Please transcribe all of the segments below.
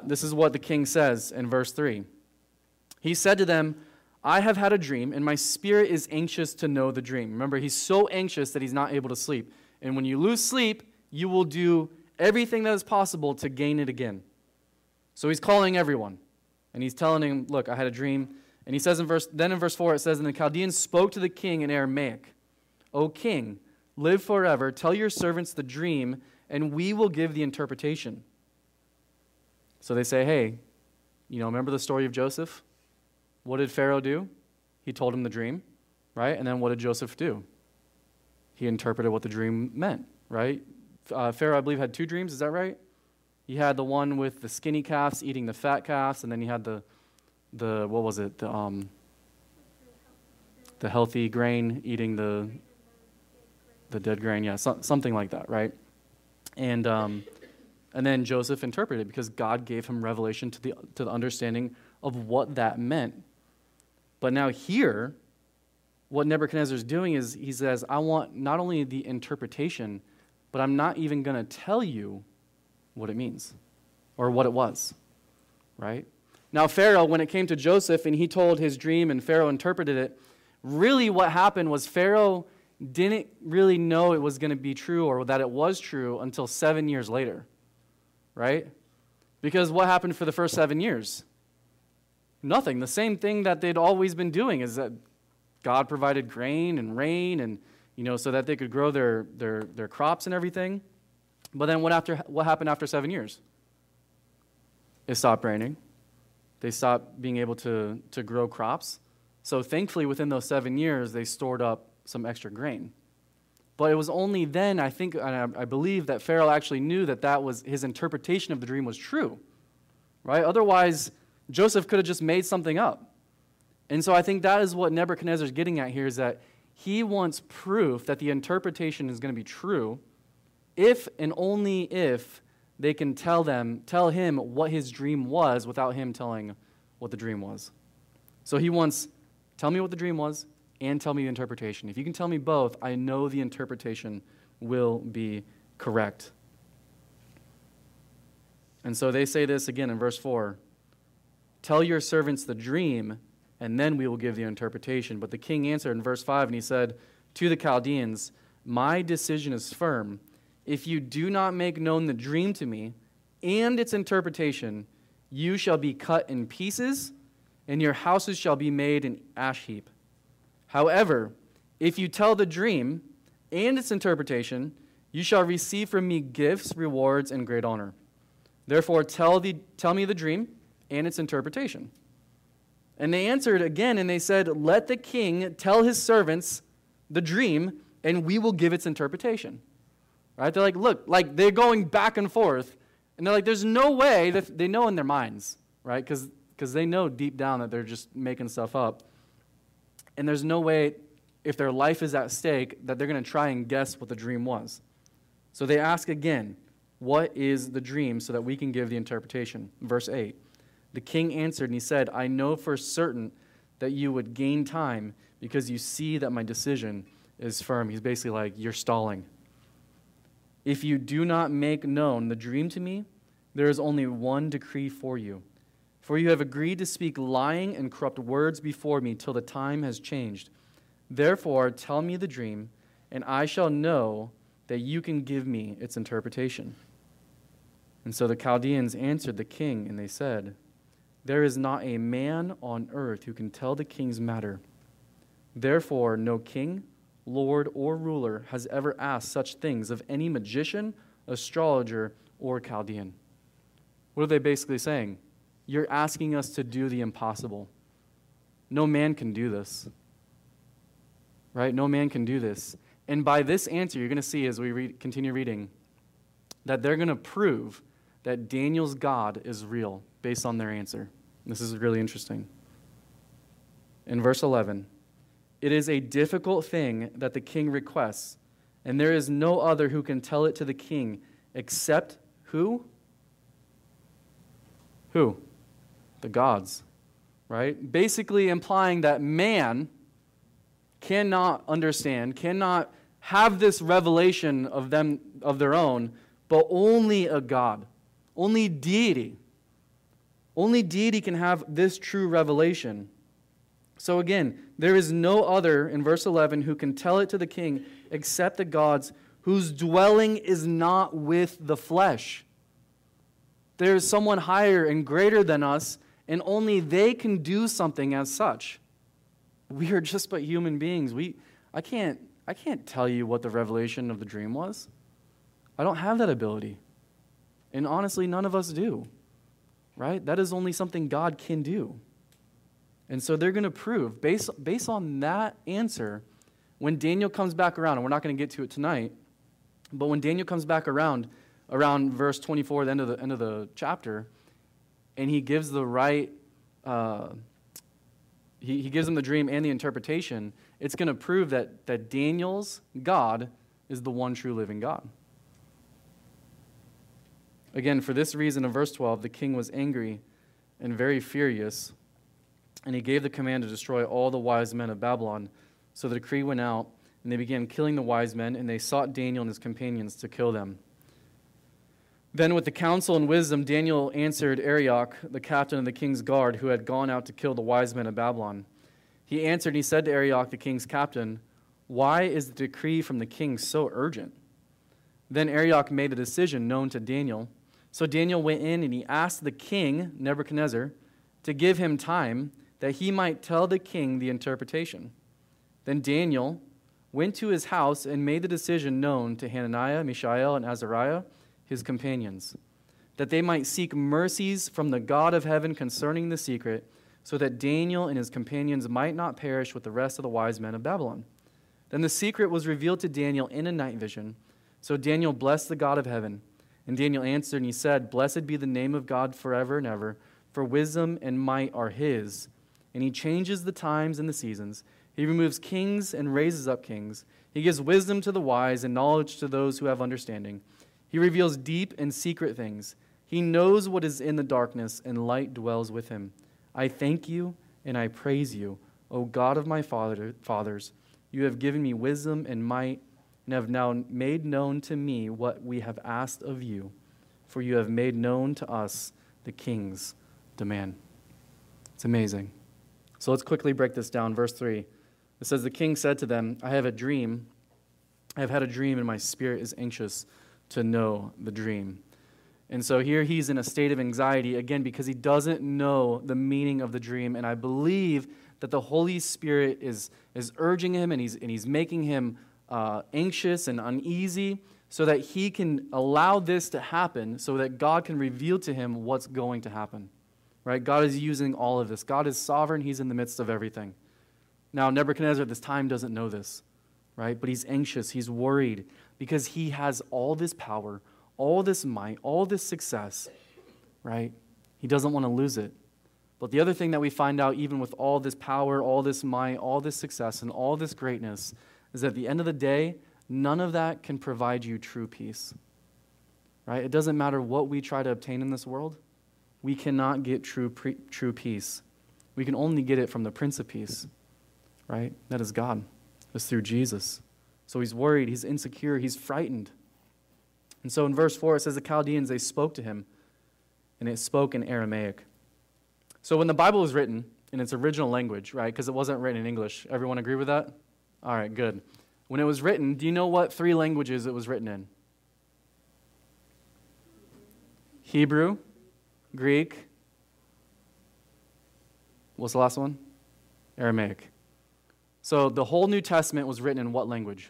this is what the king says in verse 3. He said to them, I have had a dream, and my spirit is anxious to know the dream. Remember, he's so anxious that he's not able to sleep. And when you lose sleep, you will do everything that is possible to gain it again. So he's calling everyone, and he's telling him, look, I had a dream. And he says in verse 4, it says, and the Chaldeans spoke to the king in Aramaic, O king, live forever, tell your servants the dream, and we will give the interpretation. So they say, hey, remember the story of Joseph? What did Pharaoh do? He told him the dream, right? And then what did Joseph do? He interpreted what the dream meant, right? Pharaoh, I believe, had 2 dreams. Is that right? He had the one with the skinny calves eating the fat calves, and then he had the what was it? The healthy grain eating the dead grain. Yeah, something like that, right? And then Joseph interpreted because God gave him revelation to the understanding of what that meant. But now here, what Nebuchadnezzar is doing is he says, I want not only the interpretation, but I'm not even going to tell you what it means or what it was, right? Now Pharaoh, when it came to Joseph and he told his dream and Pharaoh interpreted it, really what happened was Pharaoh didn't really know it was going to be true or that it was true until 7 years later, right? Because what happened for the first 7 years? Nothing. The same thing that they'd always been doing is that God provided grain and rain and, so that they could grow their crops and everything. But then what happened after 7 years? It stopped raining. They stopped being able to grow crops. So thankfully, within those 7 years, they stored up some extra grain. But it was only then, I think, and I believe that Pharaoh actually knew that was his interpretation of the dream was true, right? Otherwise, Joseph could have just made something up. And so I think that is what Nebuchadnezzar is getting at here, is that he wants proof that the interpretation is going to be true if and only if they can tell him what his dream was without him telling what the dream was. So he wants, tell me what the dream was and tell me the interpretation. If you can tell me both, I know the interpretation will be correct. And so they say this again in verse 4. Tell your servants the dream, and then we will give the interpretation. But the king answered in verse 5, and he said to the Chaldeans, my decision is firm. If you do not make known the dream to me and its interpretation, you shall be cut in pieces, and your houses shall be made an ash heap. However, if you tell the dream and its interpretation, you shall receive from me gifts, rewards, and great honor. Therefore, tell me the dream and its interpretation. And they answered again, and they said, let the king tell his servants the dream, and we will give its interpretation. Right? They're like, look, like they're going back and forth, and they're like, there's no way that they know in their minds, right? Because they know deep down that they're just making stuff up. And there's no way, if their life is at stake, that they're going to try and guess what the dream was. So they ask again, what is the dream so that we can give the interpretation? Verse 8, the king answered and he said, I know for certain that you would gain time because you see that my decision is firm. He's basically like, you're stalling. If you do not make known the dream to me, there is only one decree for you. For you have agreed to speak lying and corrupt words before me till the time has changed. Therefore, tell me the dream, and I shall know that you can give me its interpretation. And so the Chaldeans answered the king, and they said, there is not a man on earth who can tell the king's matter. Therefore, no king, lord, or ruler has ever asked such things of any magician, astrologer, or Chaldean. What are they basically saying? You're asking us to do the impossible. No man can do this. Right? No man can do this. And by this answer, you're going to see as we continue reading, that they're going to prove that Daniel's God is real based on their answer. This is really interesting. In verse 11, it is a difficult thing that the king requests, and there is no other who can tell it to the king except who? Who? The gods, right? Basically implying that man cannot understand, cannot have this revelation of their own, but only a God, only deity, Only deity can have this true revelation. So again, there is no other, in verse 11, who can tell it to the king except the gods whose dwelling is not with the flesh. There is someone higher and greater than us, and only they can do something as such. We are just but human beings. I can't tell you what the revelation of the dream was. I don't have that ability. And honestly, none of us do. Right? That is only something God can do. And so they're going to prove, based on that answer, when Daniel comes back around, and we're not going to get to it tonight, but when Daniel comes back around verse 24, the end of the chapter, and he gives the right, he gives them the dream and the interpretation, it's going to prove that Daniel's God is the one true living God. Again, for this reason, in verse 12, the king was angry and very furious, and he gave the command to destroy all the wise men of Babylon. So the decree went out, and they began killing the wise men, and they sought Daniel and his companions to kill them. Then with the counsel and wisdom, Daniel answered Arioch, the captain of the king's guard, who had gone out to kill the wise men of Babylon. He answered, and he said to Arioch, the king's captain, "Why is the decree from the king so urgent?" Then Arioch made a decision known to Daniel. So Daniel went in, and he asked the king, Nebuchadnezzar, to give him time, that he might tell the king the interpretation. Then Daniel went to his house and made the decision known to Hananiah, Mishael, and Azariah, his companions, that they might seek mercies from the God of heaven concerning the secret, so that Daniel and his companions might not perish with the rest of the wise men of Babylon. Then the secret was revealed to Daniel in a night vision. So Daniel blessed the God of heaven. And Daniel answered, and he said, "Blessed be the name of God forever and ever, for wisdom and might are his. And he changes the times and the seasons. He removes kings and raises up kings. He gives wisdom to the wise and knowledge to those who have understanding. He reveals deep and secret things. He knows what is in the darkness, and light dwells with him. I thank you and I praise you, O God of my fathers. You have given me wisdom and might, and have now made known to me what we have asked of you, for you have made known to us the king's demand." It's amazing. So let's quickly break this down. Verse 3. It says, "The king said to them, I have had a dream, and my spirit is anxious to know the dream." And so here he's in a state of anxiety, again, because he doesn't know the meaning of the dream. And I believe that the Holy Spirit is urging him, and he's making him anxious and uneasy, so that he can allow this to happen, so that God can reveal to him what's going to happen. Right? God is using all of this. God is sovereign. He's in the midst of everything. Now, Nebuchadnezzar at this time doesn't know this, right? But he's anxious. He's worried because he has all this power, all this might, all this success, right? He doesn't want to lose it. But the other thing that we find out, even with all this power, all this might, all this success, and all this greatness, is that at the end of the day, none of that can provide you true peace, right? It doesn't matter what we try to obtain in this world. We cannot get true peace. We can only get it from the Prince of Peace, right? That is God. It's through Jesus. So he's worried, he's insecure, he's frightened. And so in verse 4, it says the Chaldeans, they spoke to him, and it spoke in Aramaic. So when the Bible was written in its original language, right, because it wasn't written in English, everyone agree with that? All right, good. When it was written, do you know what 3 languages it was written in? Hebrew, Greek, what's the last one? Aramaic. So the whole New Testament was written in what language?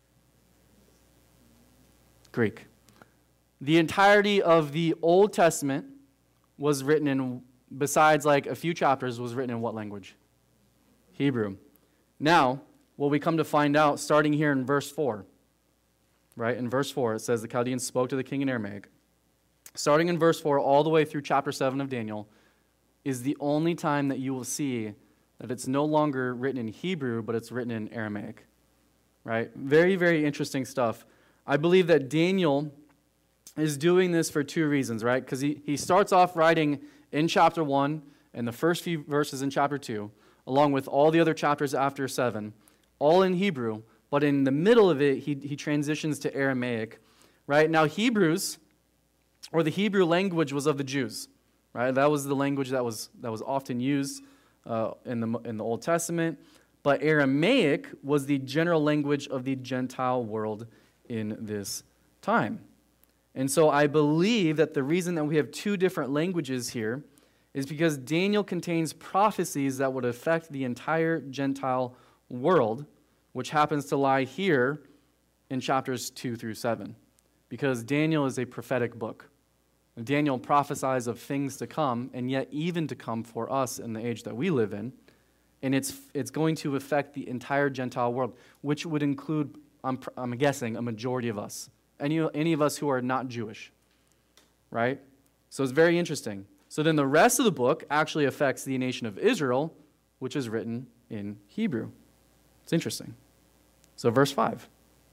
Greek. The entirety of the Old Testament was written in, besides like a few chapters, was written in what language? Hebrew. Now, what we come to find out, starting here in verse 4, right? In verse 4, it says the Chaldeans spoke to the king in Aramaic. Starting in verse 4 all the way through chapter 7 of Daniel is the only time that you will see that it's no longer written in Hebrew, but it's written in Aramaic, right? Very, very interesting stuff. I believe that Daniel is doing this for 2 reasons, right? Because he starts off writing in chapter 1 and the first few verses in chapter 2, along with all the other chapters after 7, all in Hebrew, but in the middle of it, he transitions to Aramaic, right? Now, Hebrews, or the Hebrew language, was of the Jews, right? That was the language that was often used in the Old Testament. But Aramaic was the general language of the Gentile world in this time. And so I believe that the reason that we have two different languages here is because Daniel contains prophecies that would affect the entire Gentile world, which happens to lie here in chapters 2 through 7. Because Daniel is a prophetic book. Daniel prophesies of things to come, and yet even to come for us in the age that we live in. And it's going to affect the entire Gentile world, which would include, I'm guessing, a majority of us. Any of us who are not Jewish, right? So it's very interesting. So then the rest of the book actually affects the nation of Israel, which is written in Hebrew. It's interesting. So verse 5.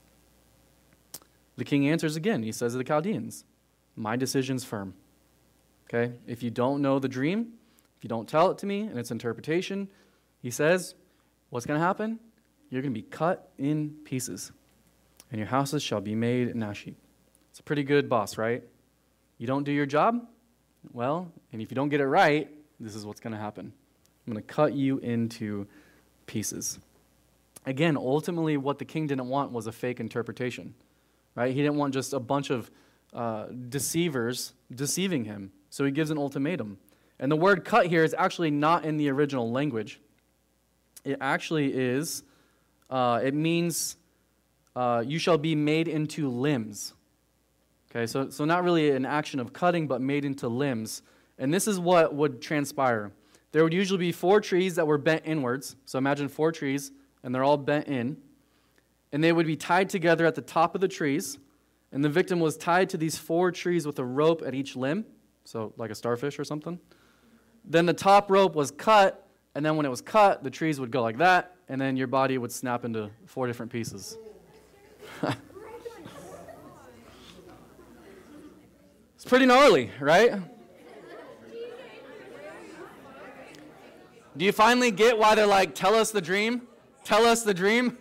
The king answers again. He says to the Chaldeans, my decision's firm. Okay? If you don't know the dream, if you don't tell it to me and its interpretation, he says, what's going to happen? You're going to be cut in pieces, and your houses shall be made an ash heap. It's a pretty good boss, right? You don't do your job? Well, and if you don't get it right, this is what's going to happen. I'm going to cut you into pieces. Again, ultimately, what the king didn't want was a fake interpretation, right? He didn't want just a bunch of deceivers deceiving him. So he gives an ultimatum. And the word cut here is actually not in the original language. It actually is, it means you shall be made into limbs. Okay, so not really an action of cutting, but made into limbs. And this is what would transpire. There would usually be 4 trees that were bent inwards. So imagine 4 trees, and they're all bent in. And they would be tied together at the top of the trees. And the victim was tied to these 4 trees with a rope at each limb, so like a starfish or something. Then the top rope was cut, and then when it was cut, the trees would go like that, and then your body would snap into 4 different pieces. It's pretty gnarly, right? Do you finally get why they're like, tell us the dream? Tell us the dream?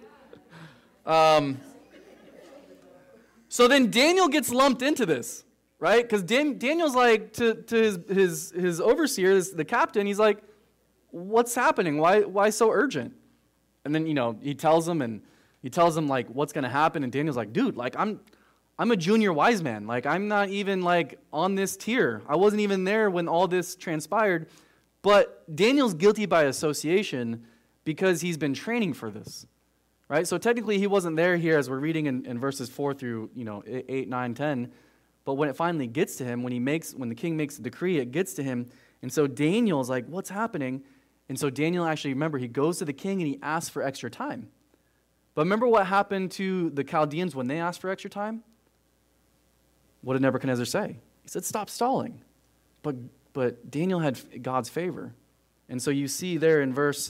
So then Daniel gets lumped into this, right? Because Daniel's like, to his overseer, the captain, he's like, what's happening? Why so urgent? And then, he tells him, like, what's going to happen. And Daniel's like, dude, like, I'm a junior wise man. Like, I'm not even, like, on this tier. I wasn't even there when all this transpired. But Daniel's guilty by association because he's been training for this, right? So technically he wasn't there here as we're reading in verses 4 through 8, 9, 10. But when it finally gets to him, when the king makes the decree, it gets to him. And so Daniel's like, what's happening? And so Daniel actually, remember, he goes to the king and he asks for extra time. But remember what happened to the Chaldeans when they asked for extra time? What did Nebuchadnezzar say? He said, stop stalling. But Daniel had God's favor. And so you see there in verse,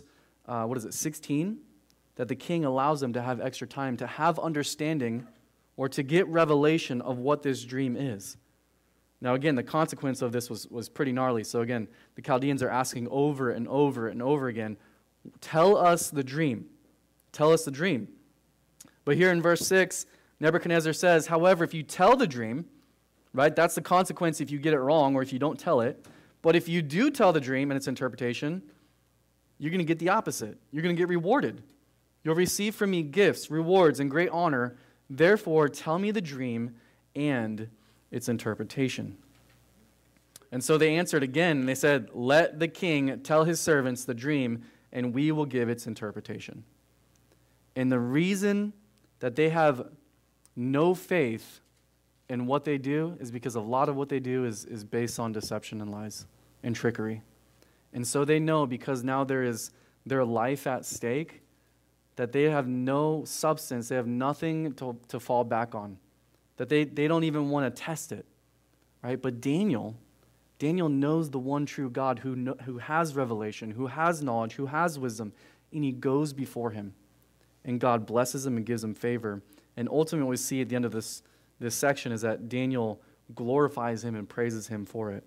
16, that the king allows them to have extra time, to have understanding or to get revelation of what this dream is. Now again, the consequence of this was pretty gnarly. So again, the Chaldeans are asking over and over and over again, tell us the dream. Tell us the dream. But here in verse 6, Nebuchadnezzar says, however, if you tell the dream, right, that's the consequence if you get it wrong or if you don't tell it. But if you do tell the dream and its interpretation, you're going to get the opposite. You're going to get rewarded. You'll receive from me gifts, rewards, and great honor. Therefore, tell me the dream and its interpretation. And so they answered again, and they said, let the king tell his servants the dream, and we will give its interpretation. And the reason that they have no faith in what they do is because a lot of what they do is based on deception and lies and trickery. And so they know, because now there is their life at stake, that they have no substance, they have nothing to fall back on, that they don't even want to test it, right? But Daniel knows the one true God who has revelation, who has knowledge, who has wisdom, and he goes before him. And God blesses him and gives him favor. And ultimately what we see at the end of this section is that Daniel glorifies him and praises him for it.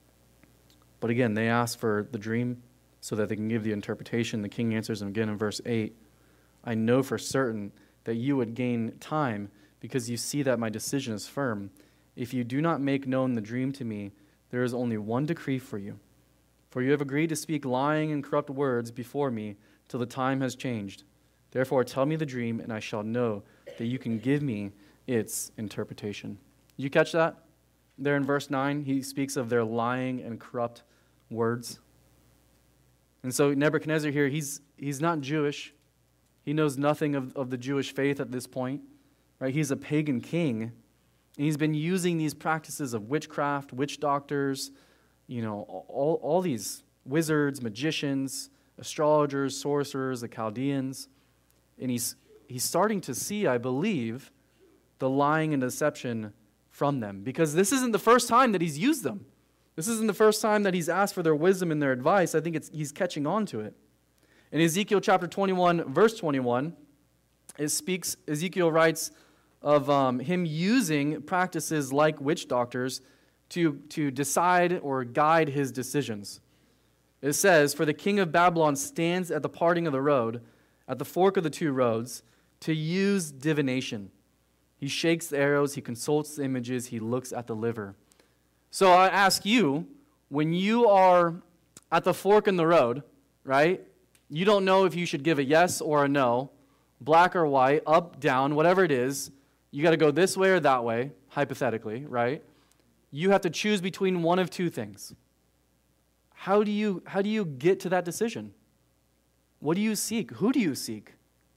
But again, they ask for the dream so that they can give the interpretation. The king answers them again in verse 8. I know for certain that you would gain time because you see that my decision is firm. If you do not make known the dream to me, there is only one decree for you. For you have agreed to speak lying and corrupt words before me till the time has changed. Therefore tell me the dream, and I shall know that you can give me its interpretation. Did you catch that? There in verse 9, he speaks of their lying and corrupt words. And so Nebuchadnezzar here, he's not Jewish. He knows nothing of the Jewish faith at this point. Right? He's a pagan king. And he's been using these practices of witchcraft, witch doctors, all these wizards, magicians, astrologers, sorcerers, the Chaldeans. And he's starting to see, I believe, the lying and deception from them. Because this isn't the first time that he's used them. This isn't the first time that he's asked for their wisdom and their advice. I think he's catching on to it. In Ezekiel chapter 21, verse 21, Ezekiel writes of him using practices like witch doctors to decide or guide his decisions. It says, "For the king of Babylon stands at the parting of the road, at the fork of the two roads, to use divination. He shakes the arrows, he consults the images, he looks at the liver." So I ask you, when you are at the fork in the road, right? You don't know if you should give a yes or a no, black or white, up, down, whatever it is. You got to go this way or that way, hypothetically, right? You have to choose between one of two things. How do you get to that decision? What do you seek? Who do you seek?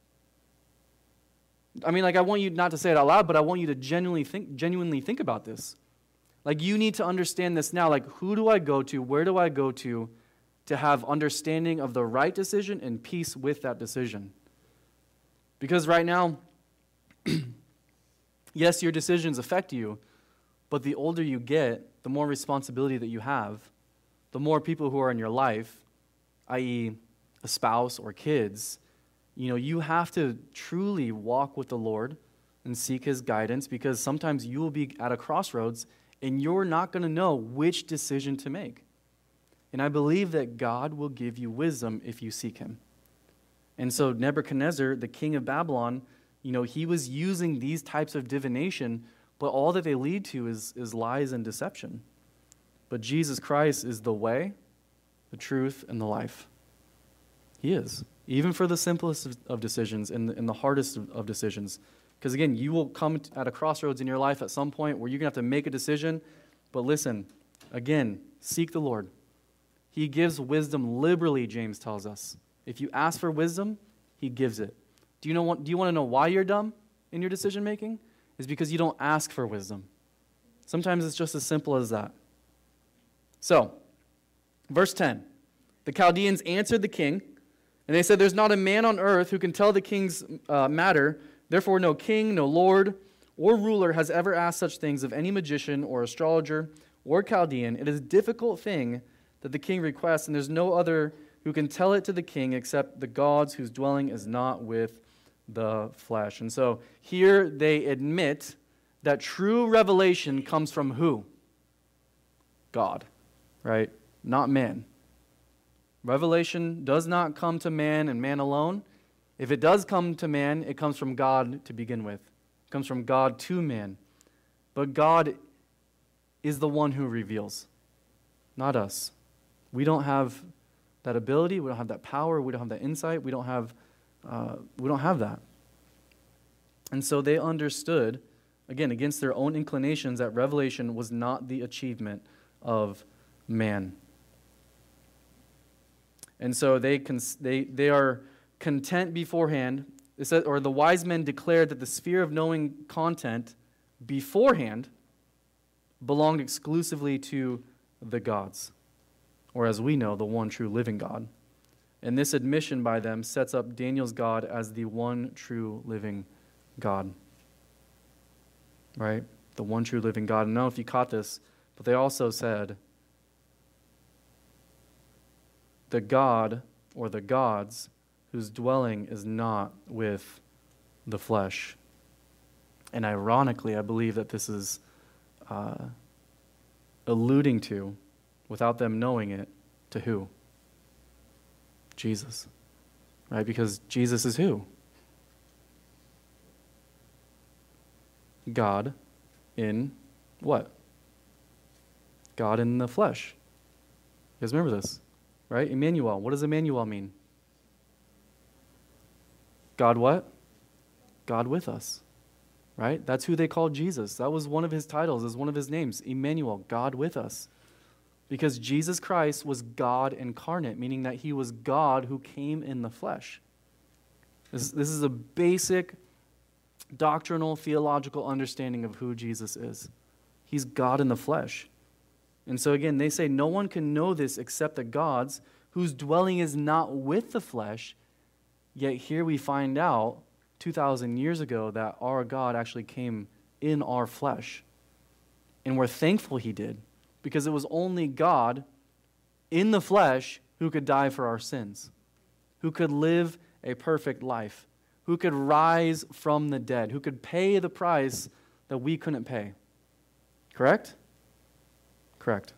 I mean, I want you not to say it out loud, but I want you to genuinely think about this. You need to understand this now. Who do I go to? Where do I go to have understanding of the right decision and peace with that decision? Because right now, yes, your decisions affect you, but the older you get, the more responsibility that you have, the more people who are in your life, i.e. a spouse or kids, you have to truly walk with the Lord and seek His guidance, because sometimes you will be at a crossroads and you're not going to know which decision to make. And I believe that God will give you wisdom if you seek Him. And so Nebuchadnezzar, the king of Babylon, he was using these types of divination, but all that they lead to is lies and deception. But Jesus Christ is the way, the truth, and the life. He is. Even for the simplest of decisions and the hardest of decisions. Because again, you will come at a crossroads in your life at some point where you're going to have to make a decision. But listen, again, seek the Lord. He gives wisdom liberally, James tells us. If you ask for wisdom, He gives it. Do you want to know why you're dumb in your decision making? It's because you don't ask for wisdom. Sometimes it's just as simple as that. So, verse 10. The Chaldeans answered the king, and they said, "There's not a man on earth who can tell the king's matter. Therefore, no king, no lord, or ruler has ever asked such things of any magician or astrologer or Chaldean. It is a difficult thing that the king requests, and there's no other who can tell it to the king except the gods whose dwelling is not with the flesh." And so here they admit that true revelation comes from who? God, right? Not man. Revelation does not come to man and man alone. If it does come to man, it comes from God to begin with. It comes from God to man. But God is the one who reveals, not us. We don't have that ability. We don't have that power. We don't have that insight. We don't have that. And so they understood, again, against their own inclinations, that revelation was not the achievement of man. And so they are content beforehand. It says, or the wise men declared that the sphere of knowing content beforehand belonged exclusively to the gods, or as we know, the one true living God. And this admission by them sets up Daniel's God as the one true living God. Right? The one true living God. I don't know if you caught this, but they also said the God or the gods whose dwelling is not with the flesh. And ironically, I believe that this is alluding to, without them knowing it, to who? Jesus. Right? Because Jesus is who? God in what? God in the flesh. You guys remember this, right? Emmanuel. What does Emmanuel mean? God what? God with us, right? That's who they called Jesus. That was one of his titles, is one of his names, Emmanuel, God with us. Because Jesus Christ was God incarnate, meaning that he was God who came in the flesh. This is a basic doctrinal, theological understanding of who Jesus is. He's God in the flesh. And so again, they say no one can know this except the gods, whose dwelling is not with the flesh. Yet here we find out 2,000 years ago that our God actually came in our flesh. And we're thankful he did, because it was only God in the flesh who could die for our sins, who could live a perfect life, who could rise from the dead, who could pay the price that we couldn't pay. Correct? Correct.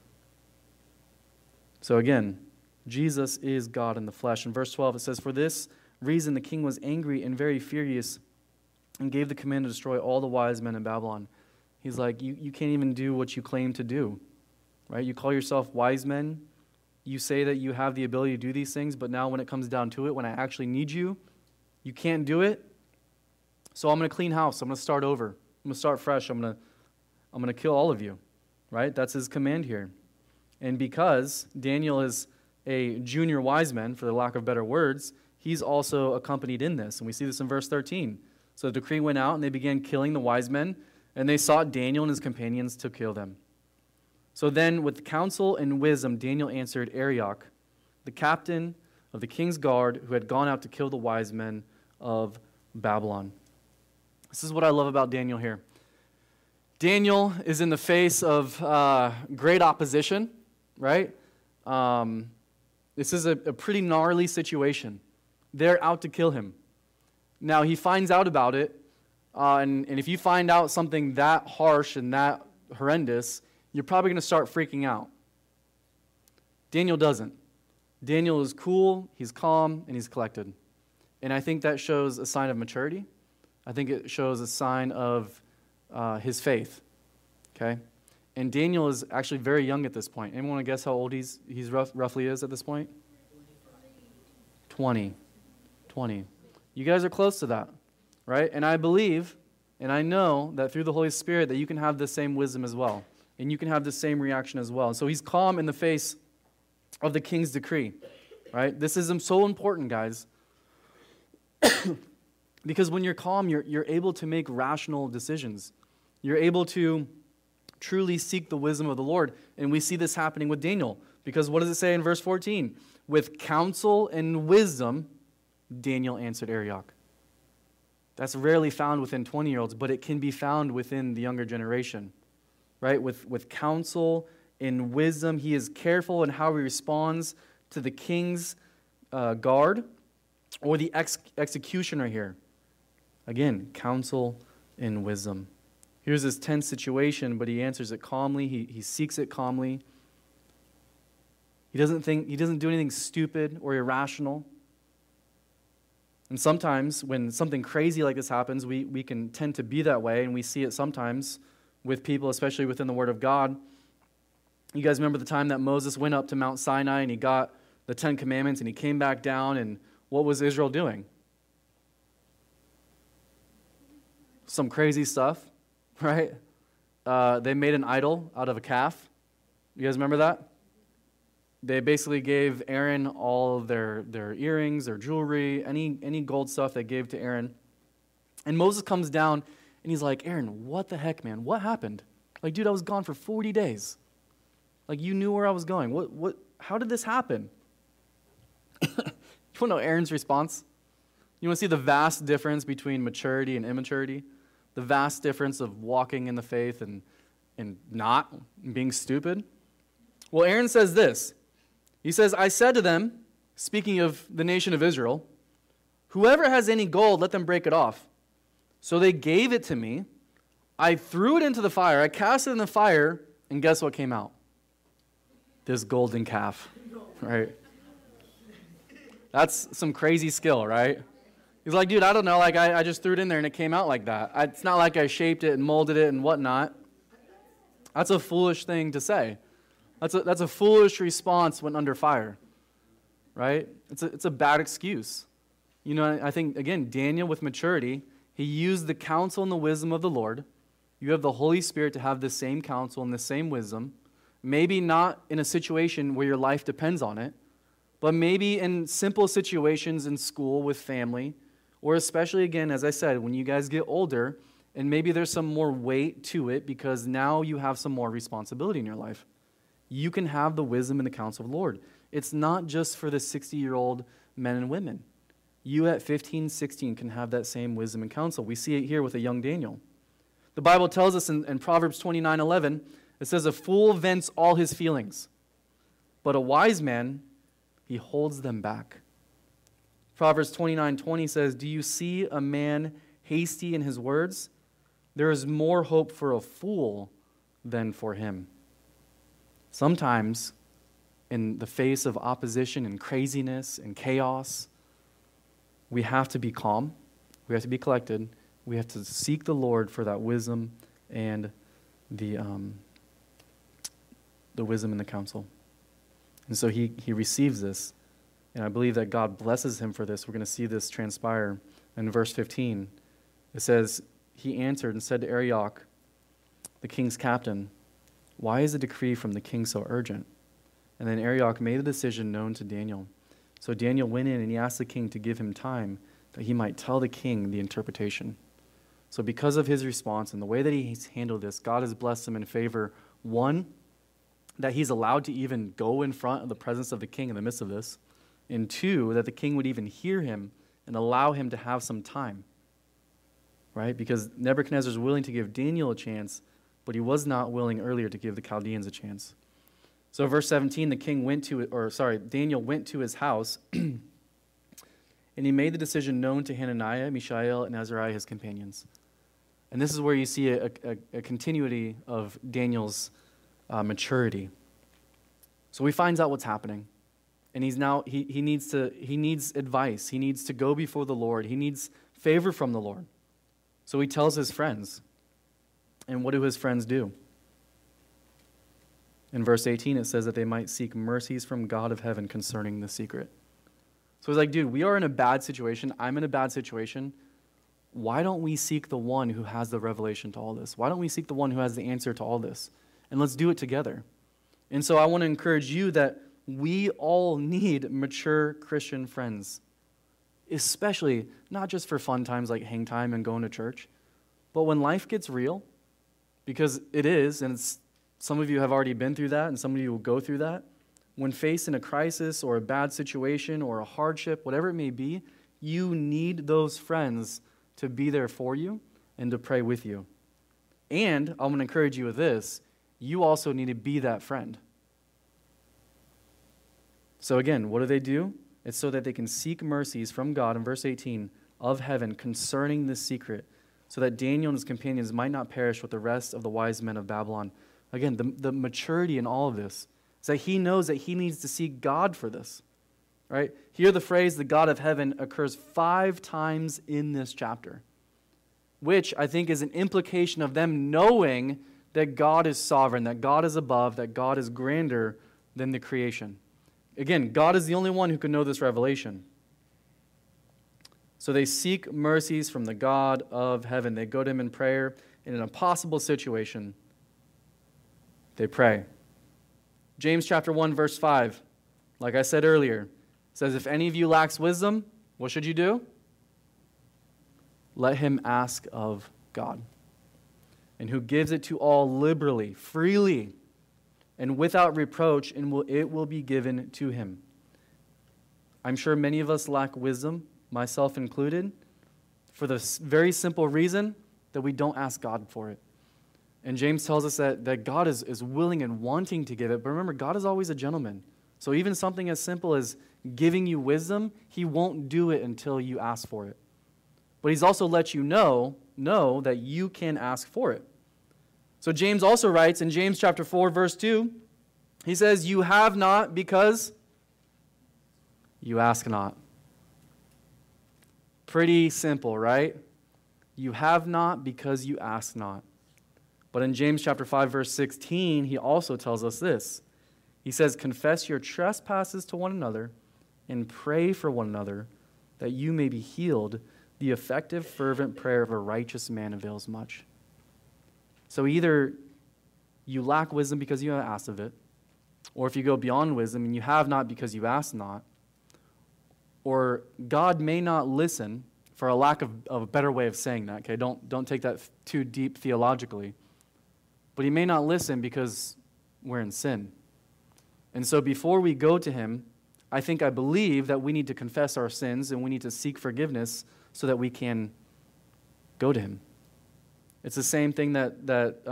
So again, Jesus is God in the flesh. In verse 12 it says, "For this reason the king was angry and very furious and gave the command to destroy all the wise men in Babylon." He's like, you can't even do what you claim to do, right? You call yourself wise men. You say that you have the ability to do these things, but now when it comes down to it, when I actually need you, you can't do it. So I'm going to clean house. I'm going to start over. I'm going to start fresh. I'm going to kill all of you, right? That's his command here. And because Daniel is a junior wise man, for the lack of better words, he's also accompanied in this. And we see this in verse 13. So the decree went out, and they began killing the wise men, and they sought Daniel and his companions to kill them. So then, with counsel and wisdom, Daniel answered Arioch, the captain of the king's guard, who had gone out to kill the wise men of Babylon. This is what I love about Daniel here. Daniel is in the face of great opposition, right? This is a pretty gnarly situation. They're out to kill him. Now, he finds out about it, and if you find out something that harsh and that horrendous, you're probably going to start freaking out. Daniel doesn't. Daniel is cool, he's calm, and he's collected. And I think that shows a sign of maturity. I think it shows a sign of his faith. Okay? And Daniel is actually very young at this point. Anyone want to guess how old he's roughly is at this point? 20. You guys are close to that, right? And I believe, and I know that through the Holy Spirit that you can have the same wisdom as well. And you can have the same reaction as well. So he's calm in the face of the king's decree, right? This is so important, guys. Because when you're calm, you're able to make rational decisions. You're able to truly seek the wisdom of the Lord. And we see this happening with Daniel. Because what does it say in verse 14? With counsel and wisdom, Daniel answered Arioch. That's rarely found within 20-year-olds, but it can be found within the younger generation. Right? With counsel and wisdom, he is careful in how he responds to the king's guard or the executioner here. Again, counsel and wisdom. Here's this tense situation, but he answers it calmly. He seeks it calmly. He doesn't do anything stupid or irrational. And sometimes when something crazy like this happens, we can tend to be that way, and we see it sometimes with people, especially within the Word of God. You guys remember the time that Moses went up to Mount Sinai and he got the 10 Commandments and he came back down, and what was Israel doing? Some crazy stuff, right? They made an idol out of a calf. You guys remember that? They basically gave Aaron all of their earrings, their jewelry, any gold stuff they gave to Aaron. And Moses comes down and he's like, Aaron, what the heck, man? What happened? Like, dude, I was gone for 40 days. Like, you knew where I was going. How did this happen? You want to know Aaron's response? You want to see the vast difference between maturity and immaturity? The vast difference of walking in the faith and not being stupid? Well, Aaron says this. He says, I said to them, speaking of the nation of Israel, whoever has any gold, let them break it off. So they gave it to me. I threw it into the fire. I cast it in the fire, and guess what came out? This golden calf, right? That's some crazy skill, right? He's like, dude, I don't know. Like, I just threw it in there, and it came out like that. It's not like I shaped it and molded it and whatnot. That's a foolish thing to say. That's a foolish response when under fire, right? It's a bad excuse. You know, I think, again, Daniel with maturity, he used the counsel and the wisdom of the Lord. You have the Holy Spirit to have the same counsel and the same wisdom. Maybe not in a situation where your life depends on it, but maybe in simple situations in school with family, or especially, again, as I said, when you guys get older, and maybe there's some more weight to it because now you have some more responsibility in your life. You can have the wisdom and the counsel of the Lord. It's not just for the 60-year-old men and women. You at 15, 16 can have that same wisdom and counsel. We see it here with a young Daniel. The Bible tells us in Proverbs 29:11, it says, "A fool vents all his feelings, but a wise man, he holds them back." Proverbs 29:20 says, "Do you see a man hasty in his words? There is more hope for a fool than for him." Sometimes, in the face of opposition and craziness and chaos, we have to be calm. We have to be collected. We have to seek the Lord for that wisdom and the wisdom and the counsel. And so he receives this. And I believe that God blesses him for this. We're going to see this transpire in verse 15. It says, "He answered and said to Arioch, the king's captain, 'Why is the decree from the king so urgent?' And then Arioch made the decision known to Daniel. So Daniel went in and he asked the king to give him time that he might tell the king the interpretation." So because of his response and the way that he's handled this, God has blessed him in favor, one, that he's allowed to even go in front of the presence of the king in the midst of this, and two, that the king would even hear him and allow him to have some time, right? Because Nebuchadnezzar is willing to give Daniel a chance, but he was not willing earlier to give the Chaldeans a chance. So verse 17, Daniel went to his house, and he made the decision known to Hananiah, Mishael, and Azariah, his companions. And this is where you see a continuity of Daniel's maturity. So he finds out what's happening, and he needs advice. He needs to go before the Lord. He needs favor from the Lord. So he tells his friends. And what do his friends do? In verse 18, it says that they might seek mercies from God of heaven concerning the secret. So he's like, dude, we are in a bad situation. I'm in a bad situation. Why don't we seek the one who has the revelation to all this? Why don't we seek the one who has the answer to all this? And let's do it together. And so I want to encourage you that we all need mature Christian friends, especially not just for fun times like hang time and going to church, but when life gets real, because it is, and some of you have already been through that, and some of you will go through that. When faced in a crisis or a bad situation or a hardship, whatever it may be, you need those friends to be there for you and to pray with you. And I'm going to encourage you with this. You also need to be that friend. So again, what do? It's so that they can seek mercies from God, in verse 18, of heaven concerning this secret, so that Daniel and his companions might not perish with the rest of the wise men of Babylon. Again, the maturity in all of this is that he knows that he needs to seek God for this. Right? Here the phrase, the God of heaven, occurs 5 times in this chapter, which I think is an implication of them knowing that God is sovereign, that God is above, that God is grander than the creation. Again, God is the only one who can know this revelation. So they seek mercies from the God of heaven. They go to him in prayer. In an impossible situation, they pray. James chapter 1, verse 5, like I said earlier, says, if any of you lacks wisdom, what should you do? Let him ask of God, and who gives it to all liberally, freely, and without reproach, and it will be given to him. I'm sure many of us lack wisdom, myself included, for the very simple reason that we don't ask God for it. And James tells us that God is willing and wanting to give it, but remember, God is always a gentleman. So even something as simple as giving you wisdom, he won't do it until you ask for it. But he's also let you know that you can ask for it. So James also writes in James chapter 4, verse 2, he says, you have not because you ask not. Pretty simple, right? You have not because you ask not. But in James chapter 5, verse 16, he also tells us this. He says, confess your trespasses to one another and pray for one another that you may be healed. The effective, fervent prayer of a righteous man avails much. So either you lack wisdom because you have asked of it, or if you go beyond wisdom and you have not because you ask not, or God may not listen, for a lack of a better way of saying that, okay? Don't take that too deep theologically. But he may not listen because we're in sin. And so before we go to him, I believe that we need to confess our sins and we need to seek forgiveness so that we can go to him. It's the same thing that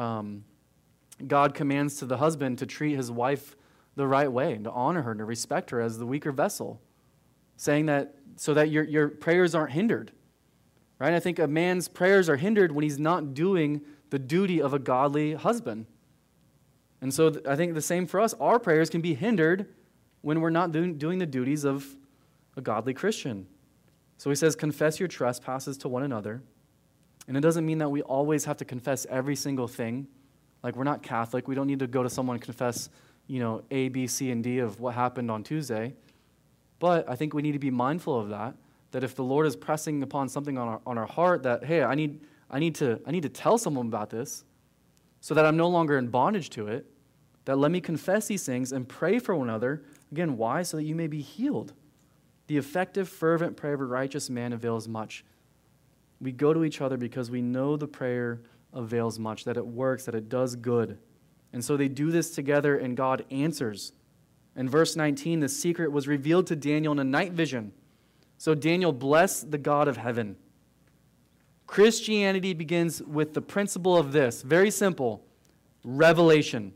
God commands to the husband to treat his wife the right way and to honor her and to respect her as the weaker vessel, saying that so that your prayers aren't hindered. Right? I think a man's prayers are hindered when he's not doing the duty of a godly husband. And so I think the same for us. Our prayers can be hindered when we're not doing the duties of a godly Christian. So he says, confess your trespasses to one another. And it doesn't mean that we always have to confess every single thing. Like, we're not Catholic. We don't need to go to someone and confess, A, B, C, and D of what happened on Tuesday. But I think we need to be mindful of that if the Lord is pressing upon something on our heart that, hey, I need to tell someone about this so that I'm no longer in bondage to it, that let me confess these things and pray for one another. Again, why? So that you may be healed. The effective, fervent prayer of a righteous man avails much. We go to each other because we know the prayer avails much, that it works, that it does good. And so they do this together and God answers. In verse 19, the secret was revealed to Daniel in a night vision. So Daniel blessed the God of heaven. Christianity begins with the principle of this. Very simple. Revelation.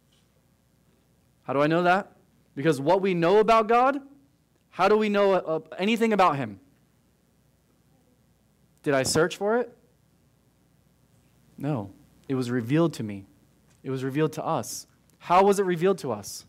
How do I know that? Because what we know about God, how do we know anything about him? Did I search for it? No. It was revealed to me. It was revealed to us. How was it revealed to us?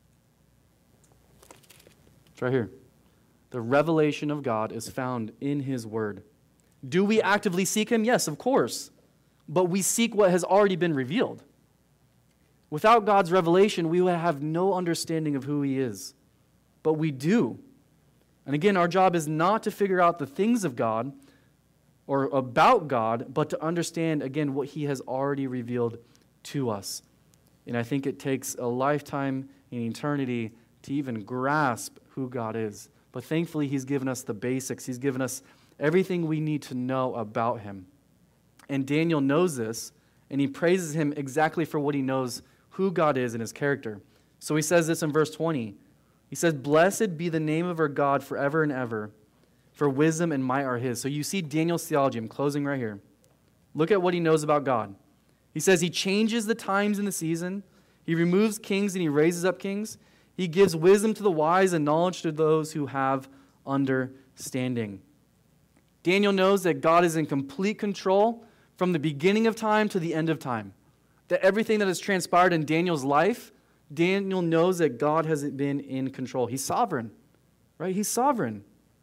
It's right here. The revelation of God is found in his word. Do we actively seek him? Yes, of course. But we seek what has already been revealed. Without God's revelation, we would have no understanding of who he is. But we do. And again, our job is not to figure out the things of God or about God, but to understand, again, what he has already revealed to us. And I think it takes a lifetime in eternity to even grasp who God is. But thankfully, he's given us the basics. He's given us everything we need to know about him. And Daniel knows this, and he praises him exactly for what he knows, who God is and his character. So he says this in verse 20. He says, "Blessed be the name of our God forever and ever, for wisdom and might are his." So you see Daniel's theology. I'm closing right here. Look at what he knows about God. He says he changes the times and the season. He removes kings and he raises up kings. He gives wisdom to the wise and knowledge to those who have understanding. Daniel knows that God is in complete control from the beginning of time to the end of time. That everything that has transpired in Daniel's life, Daniel knows that God has been in control. He's sovereign, right? He's sovereign.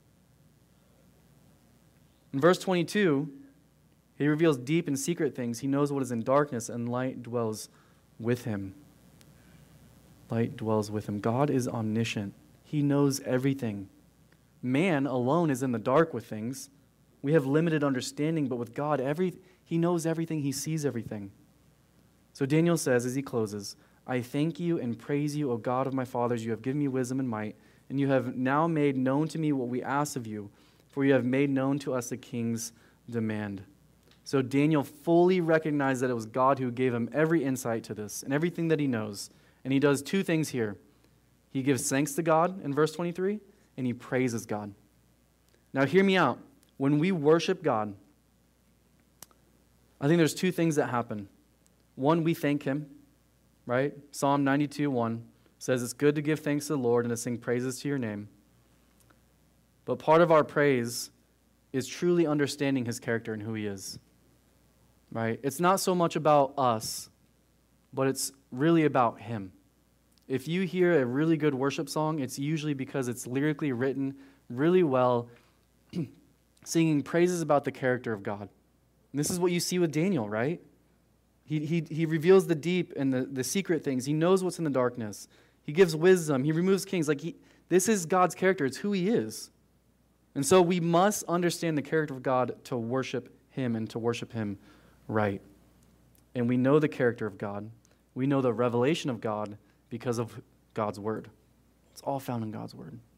In verse 22, he reveals deep and secret things. He knows what is in darkness, and light dwells with him. Light dwells with him. God is omniscient. He knows everything. Man alone is in the dark with things. We have limited understanding, but with God, he knows everything. He sees everything. So Daniel says as he closes, "I thank you and praise you, O God of my fathers. You have given me wisdom and might, and you have now made known to me what we asked of you, for you have made known to us the king's demand." So Daniel fully recognized that it was God who gave him every insight to this and everything that he knows. And he does two things here. He gives thanks to God in verse 23, and he praises God. Now hear me out. When we worship God, I think there's two things that happen. One, we thank him, right? Psalm 92:1 says it's good to give thanks to the Lord and to sing praises to your name. But part of our praise is truly understanding his character and who he is, right? It's not so much about us, but it's really about him. If you hear a really good worship song, it's usually because it's lyrically written really well, singing praises about the character of God. And this is what you see with Daniel, right? He reveals the deep and the secret things. He knows what's in the darkness. He gives wisdom. He removes kings. This is God's character. It's who he is. And so we must understand the character of God to worship him and to worship him right. And we know the character of God. We know the revelation of God because of God's word. It's all found in God's word.